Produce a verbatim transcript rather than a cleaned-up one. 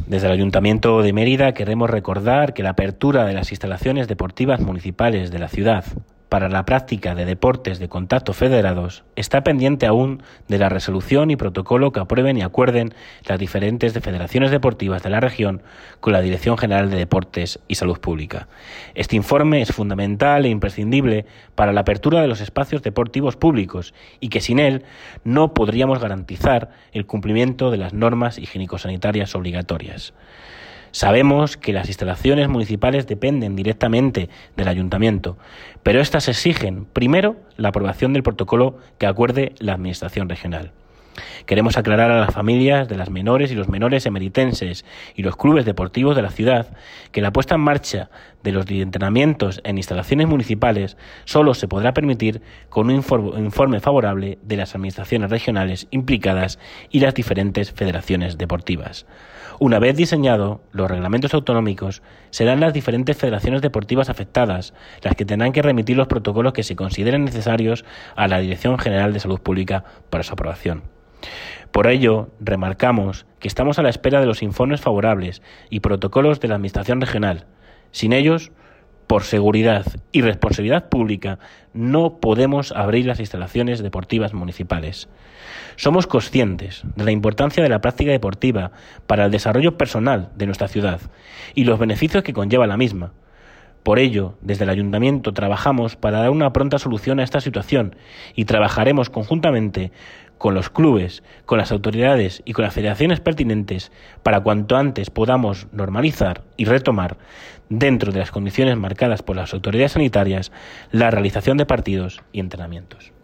Desde el Ayuntamiento de Mérida queremos recordar que la apertura de las instalaciones deportivas municipales de la ciudad para la práctica de deportes de contacto federados está pendiente aún de la resolución y protocolo que aprueben y acuerden las diferentes federaciones deportivas de la región con la Dirección General de Deportes y Salud Pública. Este informe es fundamental e imprescindible para la apertura de los espacios deportivos públicos y que sin él no podríamos garantizar el cumplimiento de las normas higiénico-sanitarias obligatorias. Sabemos que las instalaciones municipales dependen directamente del Ayuntamiento, pero éstas exigen, primero, la aprobación del protocolo que acuerde la Administración regional. Queremos aclarar a las familias de las menores y los menores emeritenses y los clubes deportivos de la ciudad que la puesta en marcha de los entrenamientos en instalaciones municipales solo se podrá permitir con un informe favorable de las administraciones regionales implicadas y las diferentes federaciones deportivas. Una vez diseñados los reglamentos autonómicos, serán las diferentes federaciones deportivas afectadas las que tendrán que remitir los protocolos que se consideren necesarios a la Dirección General de Salud Pública para su aprobación. Por ello, remarcamos que estamos a la espera de los informes favorables y protocolos de la Administración regional. Sin ellos, por seguridad y responsabilidad pública, no podemos abrir las instalaciones deportivas municipales. Somos conscientes de la importancia de la práctica deportiva para el desarrollo personal de nuestra ciudad y los beneficios que conlleva la misma. Por ello, desde el Ayuntamiento trabajamos para dar una pronta solución a esta situación y trabajaremos conjuntamente con los clubes, con las autoridades y con las federaciones pertinentes para cuanto antes podamos normalizar y retomar, dentro de las condiciones marcadas por las autoridades sanitarias, la realización de partidos y entrenamientos.